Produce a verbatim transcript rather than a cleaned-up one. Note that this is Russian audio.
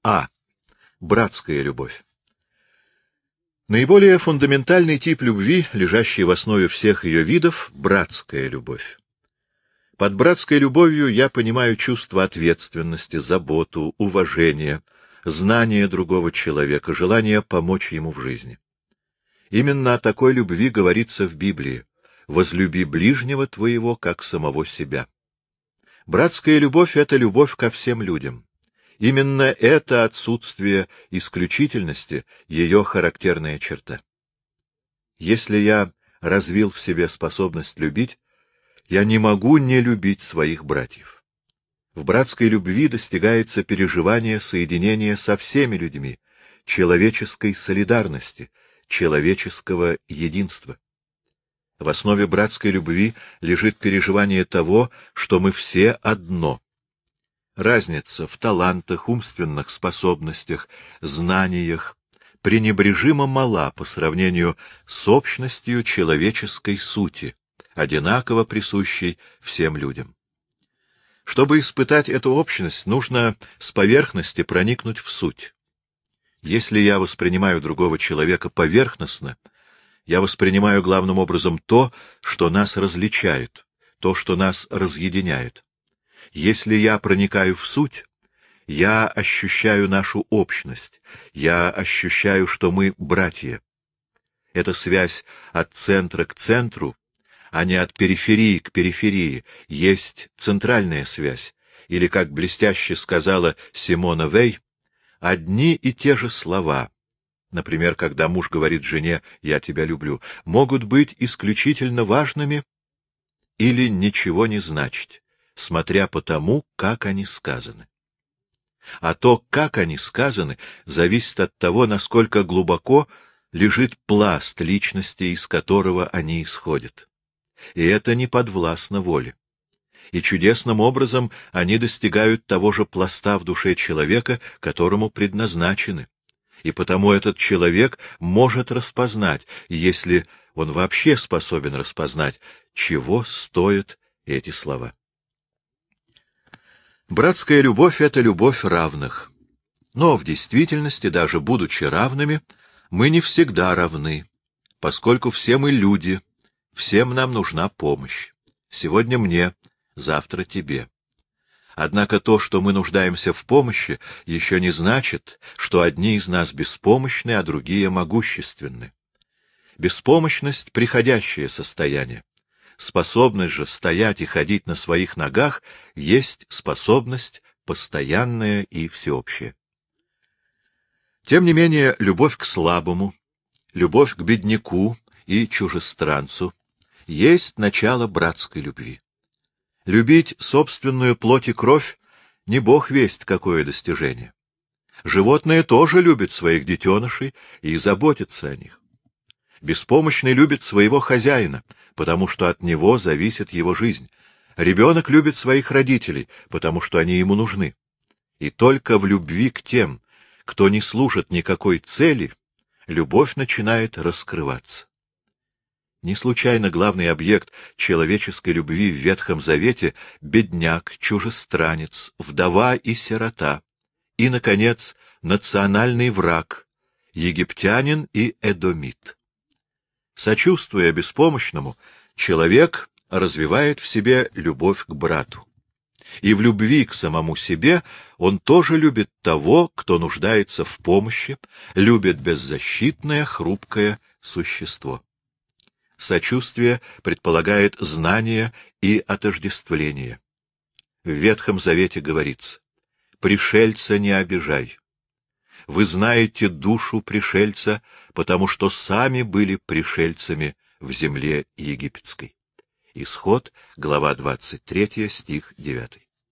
А. Братская любовь. Наиболее фундаментальный тип любви, лежащий в основе всех ее видов, — братская любовь. Под братской любовью я понимаю чувство ответственности, заботу, уважение, знание другого человека, желание помочь ему в жизни. Именно о такой любви говорится в Библии: «Возлюби ближнего твоего, как самого себя». Братская любовь — это любовь ко всем людям. Именно это отсутствие исключительности — ее характерная черта. Если я развил в себе способность любить, я не могу не любить своих братьев. В братской любви достигается переживание соединения со всеми людьми, человеческой солидарности, человеческого единства. В основе братской любви лежит переживание того, что мы все одно. Разница в талантах, умственных способностях, знаниях пренебрежимо мала по сравнению с общностью человеческой сути, одинаково присущей всем людям. Чтобы испытать эту общность, нужно с поверхности проникнуть в суть. Если я воспринимаю другого человека поверхностно, я воспринимаю главным образом то, что нас различает, то, что нас разъединяет. Если я проникаю в суть, я ощущаю нашу общность, я ощущаю, что мы братья. Эта связь от центра к центру, а не от периферии к периферии, есть центральная связь, или, как блестяще сказала Симона Вей, одни и те же слова, например, когда муж говорит жене «я тебя люблю», могут быть исключительно важными или ничего не значить, смотря по тому, как они сказаны. А то, как они сказаны, зависит от того, насколько глубоко лежит пласт личности, из которого они исходят. И это не подвластно воле. И чудесным образом они достигают того же пласта в душе человека, которому предназначены. И потому этот человек может распознать, если он вообще способен распознать, чего стоят эти слова. Братская любовь — это любовь равных. Но в действительности, даже будучи равными, мы не всегда равны, поскольку все мы люди, всем нам нужна помощь. Сегодня мне, завтра тебе. Однако то, что мы нуждаемся в помощи, еще не значит, что одни из нас беспомощны, а другие могущественны. Беспомощность — приходящее состояние. Способность же стоять и ходить на своих ногах есть способность постоянная и всеобщая. Тем не менее, любовь к слабому, любовь к бедняку и чужестранцу есть начало братской любви. Любить собственную плоть и кровь — не бог весть какое достижение. Животные тоже любят своих детенышей и заботятся о них. Беспомощный любит своего хозяина, потому что от него зависит его жизнь. Ребенок любит своих родителей, потому что они ему нужны. И только в любви к тем, кто не служит никакой цели, любовь начинает раскрываться. Не случайно главный объект человеческой любви в Ветхом Завете — бедняк, чужестранец, вдова и сирота, и, наконец, национальный враг — египтянин и эдомит. Сочувствуя беспомощному, человек развивает в себе любовь к брату. И в любви к самому себе он тоже любит того, кто нуждается в помощи, любит беззащитное, хрупкое существо. Сочувствие предполагает знание и отождествление. В Ветхом Завете говорится: «Пришельца не обижай». Вы знаете душу пришельца, потому что сами были пришельцами в земле египетской. Исход, глава двадцать третья, стих девятый.